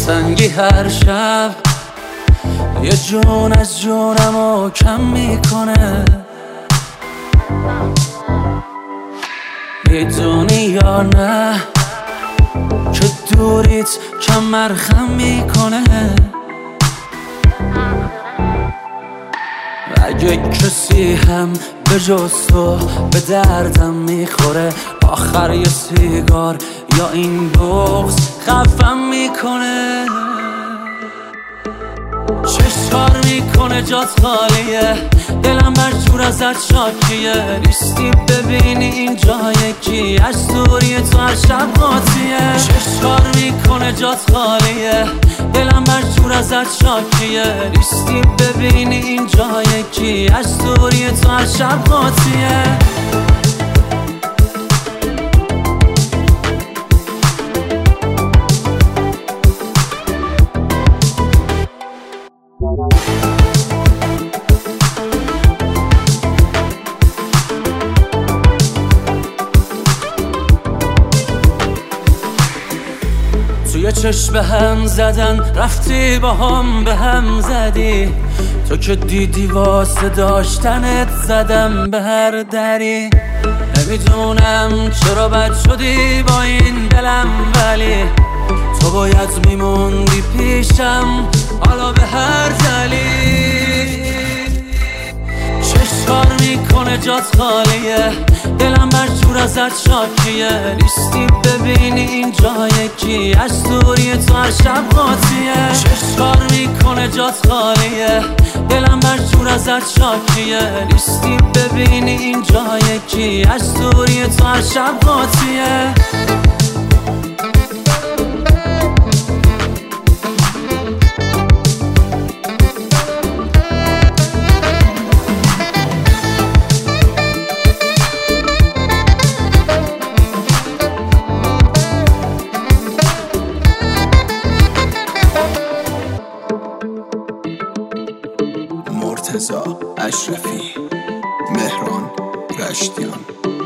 دلتنگی هر شب یه جون از جونمو کم میکنه. میدونی یا نه که دوریت کمرخم میکنه. اگه کسی هم به جز تو به دردم میخوره، آخر یه سیگار یا این بغض خفم میکنه. چشکار میکنه جات خالیه، دلم برجور ازت شاکیه. نیستی ببینی این جای کی، از دوری تو هر شب قاطیه. چشکار میکنه جات خالیه، دلم برجور ازت شاکیه. نیستی ببینی این جای کی، از دوری تو هر شب قاطیه. توی چشم هم زدن رفتی با هم به هم زدی. تو که دیدی واسه داشتنت زدم به هر دری. نمیدونم چرا بد شدی با این دلم، ولی تو باید میموندی پیشم حالا به هر دلیل. چشکار میکنه جات خالیه، دلم برجور ازت شاکیه. نیستی ببینی این جای کی، از دوری تو هر شب قاطیه. چشکار میکنه جات خالیه، دلم برجور ازت شاکیه. نیستی ببینی این جای کی، از دوری تو هر شب قاطیه. مرتضی اشرفی، مهران رشتیان.